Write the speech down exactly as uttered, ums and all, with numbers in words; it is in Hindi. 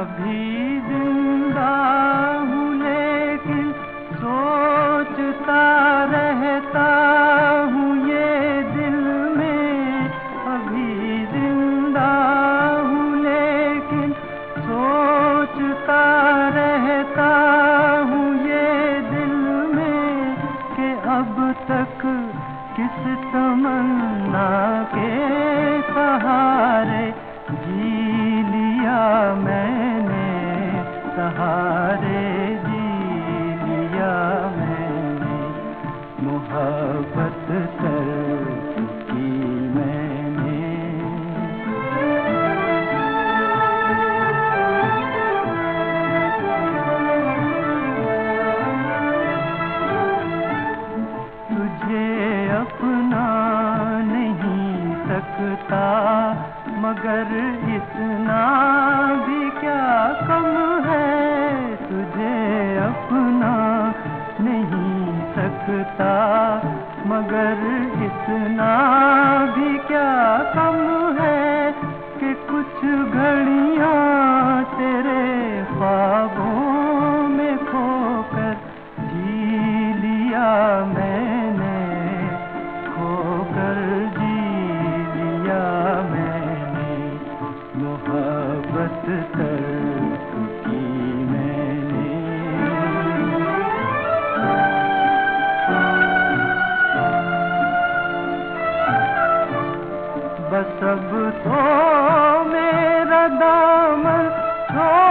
अभी जिंदा हूँ लेकिन सोचता रहता हूँ ये दिल में। अभी जिंदा हूँ लेकिन सोचता रहता हूँ ये दिल में कि अब तक किस तमन्ना के सहारे जी लिया मैंने, सहारे जी लिया मैंने। मोहब्बत कर की मैंने। तुझे अपना नहीं सकता मगर इतना भी क्या कम है। तुझे अपना नहीं सकता मगर इतना भी क्या कम है कि कुछ घड़ियां तेरे ख्वाबों में खोकर जी लिया मैंने, खोकर जी लिया मैंने। मोहब्बत तर्क की मैंने। बस अब तो मेरा दामन छोड़